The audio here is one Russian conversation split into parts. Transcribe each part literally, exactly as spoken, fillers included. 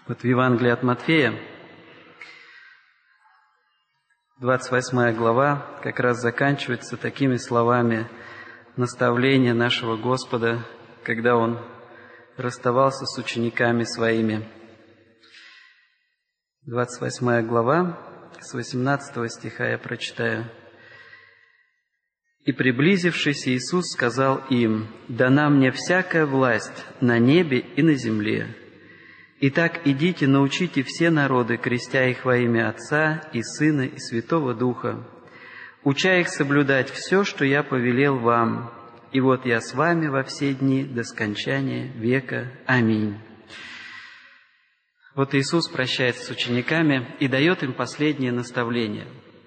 Вот в Евангелии от Матфея, двадцать восьмая глава, как раз заканчивается такими словами наставления нашего Господа, когда Он расставался с учениками Своими. двадцать восьмая глава, с восемнадцатого стиха я прочитаю. «И, приблизившись, Иисус сказал им: „Дана мне всякая власть на небе и на земле. Итак, идите, научите все народы, крестя их во имя Отца и Сына и Святого Духа, уча их соблюдать все, что я повелел вам. И вот я с вами во все дни до скончания века. Аминь». Вот Иисус прощается с учениками и дает им последнее наставление.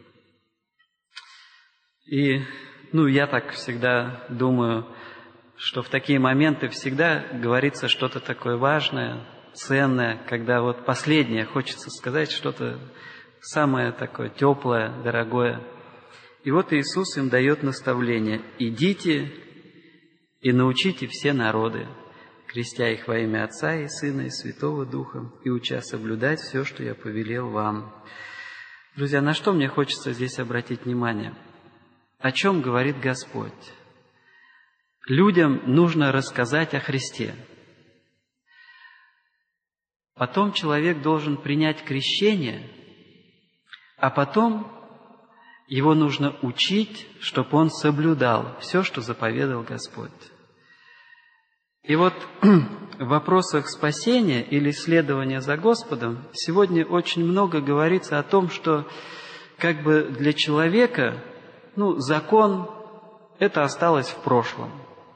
И, ну, я так всегда думаю, что в такие моменты всегда говорится что-то такое важное, ценное, когда вот последнее хочется сказать что-то самое такое теплое, дорогое. И вот Иисус им дает наставление: «Идите и научите все народы, крестя их во имя Отца и Сына и Святого Духа, и уча соблюдать все, что я повелел вам». Друзья, на что мне хочется здесь обратить внимание? О чем говорит Господь? Людям нужно рассказать о Христе. Потом человек должен принять крещение, а потом его нужно учить, чтобы он соблюдал все, что заповедал Господь. И вот в вопросах спасения или следования за Господом сегодня очень много говорится о том, что как бы для человека, ну, закон – это осталось в прошлом.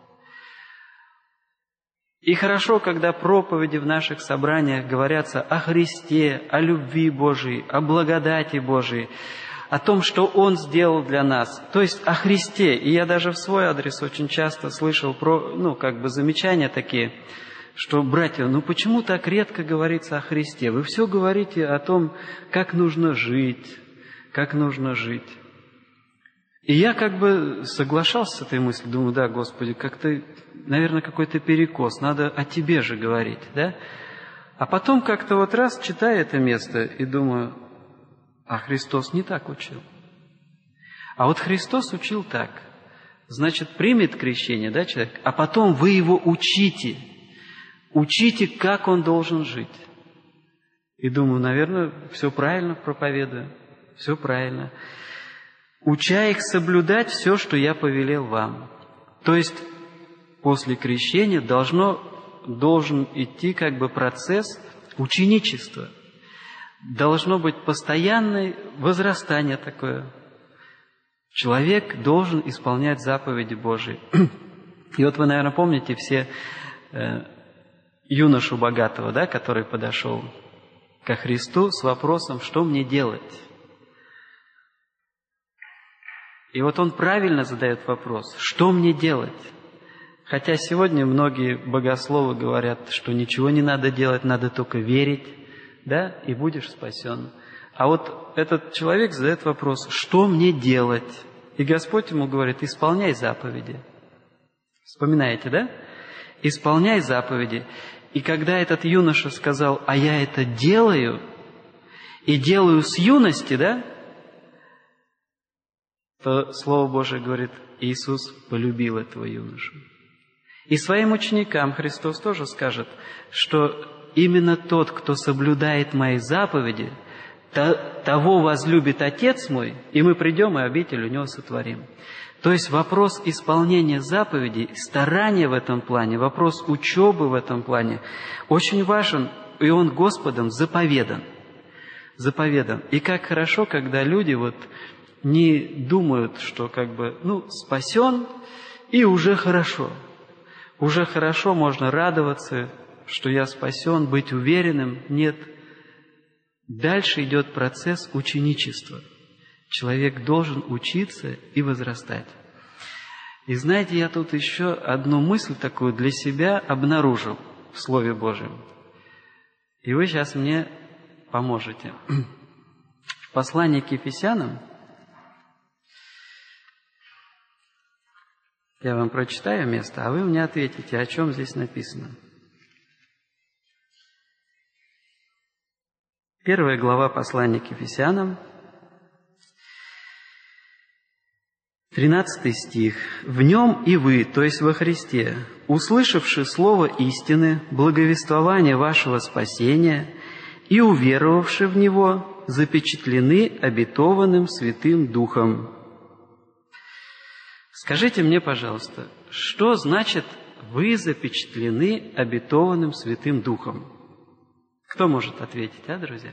И хорошо, когда проповеди в наших собраниях говорятся о Христе, о любви Божией, о благодати Божией, о том, что Он сделал для нас, то есть о Христе. И я даже в свой адрес очень часто слышал про, ну, как бы замечания такие, что, братья, ну почему так редко говорится о Христе? Вы все говорите о том, как нужно жить, как нужно жить. И я как бы соглашался с этой мыслью, думаю, да, Господи, как-то, наверное, какой-то перекос, надо о Тебе же говорить, да? А потом как-то вот раз читаю это место и думаю, а Христос не так учил. А вот Христос учил так. Значит, примет крещение, да, человек, а потом вы его учите. Учите, как он должен жить. И думаю, наверное, все правильно проповедую, все правильно. Уча их соблюдать все, что я повелел вам. То есть, после крещения должно, должен идти как бы процесс ученичества. Должно быть постоянное возрастание такое. Человек должен исполнять заповеди Божии. И вот вы, наверное, помните все э, юношу богатого, да, который подошел ко Христу с вопросом, что мне делать? И вот он правильно задает вопрос, что мне делать? Хотя сегодня многие богословы говорят, что ничего не надо делать, надо только верить, да, и будешь спасен. А вот этот человек задает вопрос, что мне делать? И Господь ему говорит, исполняй заповеди. Вспоминаете, да? Исполняй заповеди. И когда этот юноша сказал, а я это делаю, и делаю с юности, да, то Слово Божие говорит, Иисус полюбил этого юношу. И своим ученикам Христос тоже скажет, что именно тот, кто соблюдает мои заповеди, того возлюбит Отец мой, и мы придем и обитель у Него сотворим. То есть вопрос исполнения заповедей, старания в этом плане, вопрос учебы в этом плане очень важен, и он Господом заповедан. Заповедан. И как хорошо, когда люди вот не думают, что как бы, ну, спасен, и уже хорошо. Уже хорошо, можно радоваться, что я спасен, быть уверенным. Нет. Дальше идет процесс ученичества. Человек должен учиться и возрастать. И знаете, я тут еще одну мысль такую для себя обнаружил в Слове Божьем. И вы сейчас мне поможете. В послании к Ефесянам я вам прочитаю место, а вы мне ответите, о чем здесь написано. Первая глава послания к Ефесянам, тринадцатый стих. «В нем и вы, то есть во Христе, услышавши слово истины, благовествование вашего спасения и уверовавши в него, запечатлены обетованным Святым Духом». Скажите мне, пожалуйста, что значит «вы запечатлены обетованным Святым Духом»? Кто может ответить, а, друзья?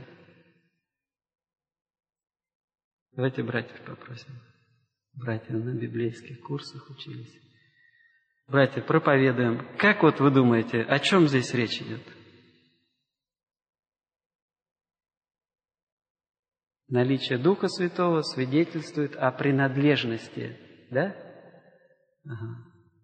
Давайте братьев попросим. Братья на библейских курсах учились. Братья, проповедуем. Как вот вы думаете, о чем здесь речь идет? Наличие Духа Святого свидетельствует о принадлежности, да? Ага.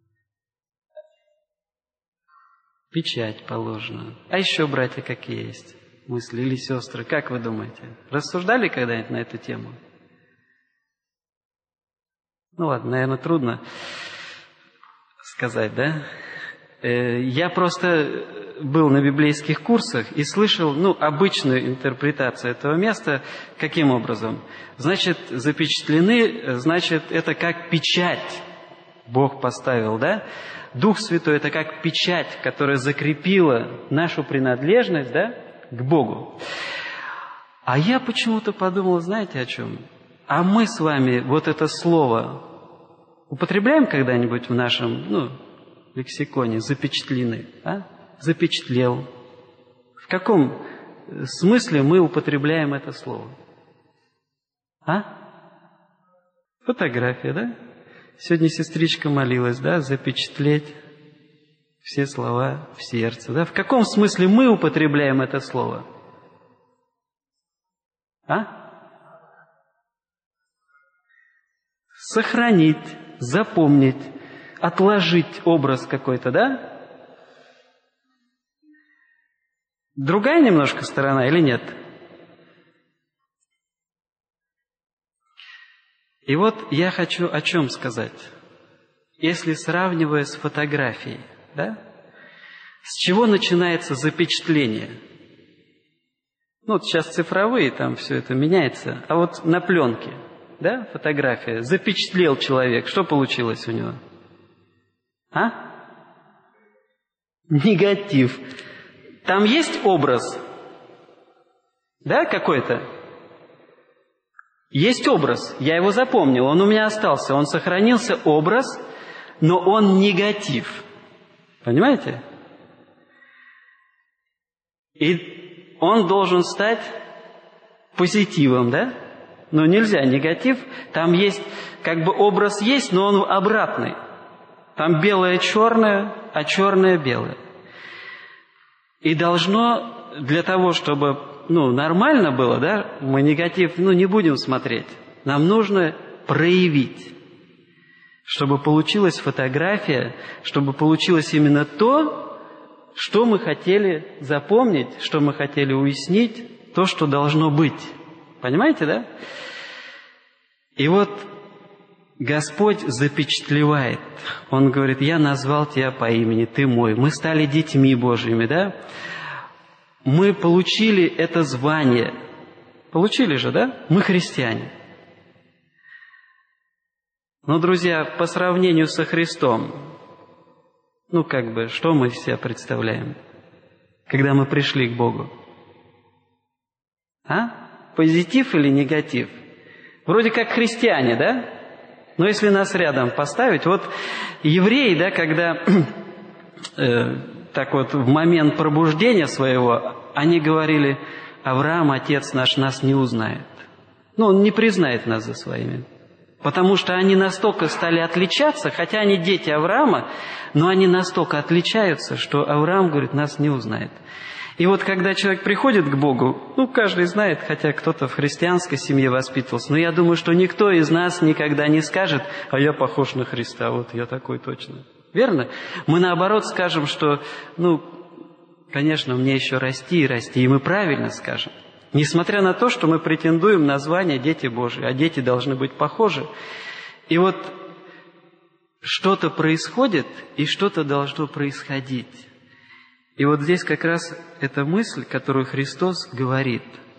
Печать положена. А еще, братья, какие есть мысли или сестры? Как вы думаете? Рассуждали когда-нибудь на эту тему? Ну ладно, наверное, трудно сказать, да? Я просто был на библейских курсах и слышал, ну, обычную интерпретацию этого места. Каким образом? Значит, запечатлены, значит, это как печать Бог поставил, да? Дух Святой – это как печать, которая закрепила нашу принадлежность, да, к Богу. А я почему-то подумал, знаете, о чем? А мы с вами вот это слово употребляем когда-нибудь в нашем, ну, лексиконе «запечатлены», а? Запечатлел. В каком смысле мы употребляем это слово? А? Фотография, да? Сегодня сестричка молилась, да, запечатлеть все слова в сердце, да? В каком смысле мы употребляем это слово? А? Сохранить, запомнить, отложить образ какой-то, да? Другая немножко сторона или нет? И вот я хочу о чем сказать. Если сравнивая с фотографией, да? С чего начинается запечатление? Ну, вот сейчас цифровые, там все это меняется. А вот на пленке, да, фотография, запечатлел человек, что получилось у него? А? Негатив. Там есть образ? Да, какой-то? Есть образ, я его запомнил, он у меня остался, он сохранился, образ, но он негатив. Понимаете? И он должен стать позитивом, да? Но нельзя негатив, там есть, как бы образ есть, но он обратный. Там белое черное, а черное белое. И должно для того, чтобы, ну, нормально было, да, мы негатив, ну, не будем смотреть. Нам нужно проявить, чтобы получилась фотография, чтобы получилось именно то, что мы хотели запомнить, что мы хотели уяснить, то, что должно быть. Понимаете, да? И вот Господь запечатлевает. Он говорит: «Я назвал тебя по имени, ты мой». Мы стали детьми Божьими, да? Мы получили это звание. Получили же, да? Мы христиане. Но, друзья, по сравнению со Христом, ну, как бы, что мы из себя представляем, когда мы пришли к Богу? А? Позитив или негатив? Вроде как христиане, да? Но если нас рядом поставить, вот евреи, да, когда э, так вот в момент пробуждения своего, они говорили: Авраам, отец наш, нас не узнает. Ну, он не признает нас за своими. Потому что они настолько стали отличаться, хотя они дети Авраама, но они настолько отличаются, что Авраам, говорит, нас не узнает. И вот когда человек приходит к Богу, ну, каждый знает, хотя кто-то в христианской семье воспитывался, но я думаю, что никто из нас никогда не скажет: а я похож на Христа, вот я такой точно. Верно? Мы наоборот скажем, что, ну, конечно, мне еще расти и расти, и мы правильно скажем. Несмотря на то, что мы претендуем на звание «Дети Божии», а дети должны быть похожи. И вот что-то происходит, и что-то должно происходить. И вот здесь как раз эта мысль, которую Христос говорит.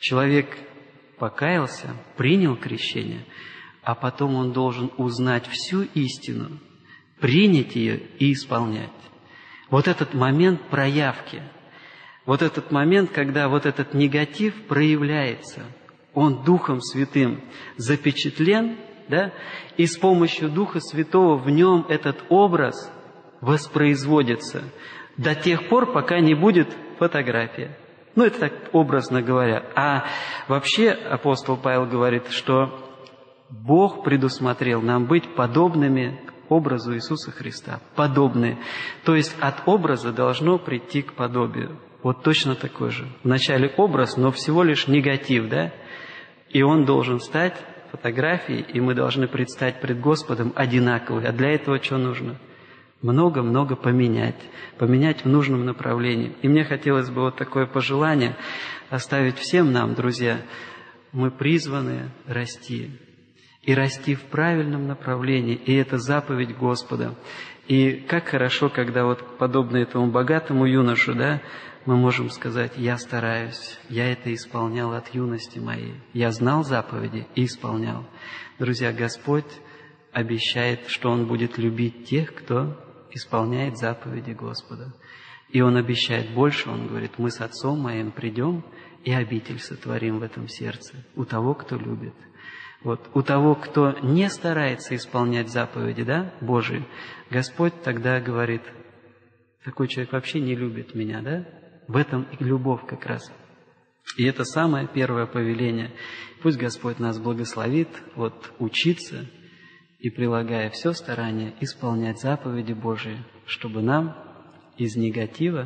Человек покаялся, принял крещение, а потом он должен узнать всю истину, принять ее и исполнять. Вот этот момент проявки, вот этот момент, когда вот этот негатив проявляется, он Духом Святым запечатлен, да, и с помощью Духа Святого в нем этот образ воспроизводится до тех пор, пока не будет фотография. Ну, это так образно говоря. А вообще апостол Павел говорит, что Бог предусмотрел нам быть подобными образу Иисуса Христа. Подобные. То есть от образа должно прийти к подобию. Вот точно такой же. Вначале образ, но всего лишь негатив, да? И он должен стать фотографией, и мы должны предстать пред Господом одинаковые. А для этого что нужно? Много-много поменять. Поменять в нужном направлении. И мне хотелось бы вот такое пожелание оставить всем нам, друзья. Мы призваны расти. И расти в правильном направлении. И это заповедь Господа. И как хорошо, когда вот подобно этому богатому юношу, да, мы можем сказать: я стараюсь, я это исполнял от юности моей. Я знал заповеди и исполнял. Друзья, Господь обещает, что Он будет любить тех, кто исполняет заповеди Господа. И Он обещает больше, Он говорит: мы с Отцом Моим придем и обитель сотворим в этом сердце у того, кто любит. Вот у того, кто не старается исполнять заповеди, да, Божии, Господь тогда говорит: такой человек вообще не любит меня, да? В этом и любовь как раз. И это самое первое повеление. Пусть Господь нас благословит вот учиться и, прилагая все старание, исполнять заповеди Божии, чтобы нам из негатива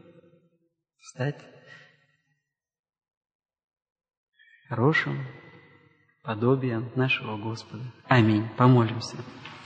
стать хорошим подобием нашего Господа. Аминь. Помолимся.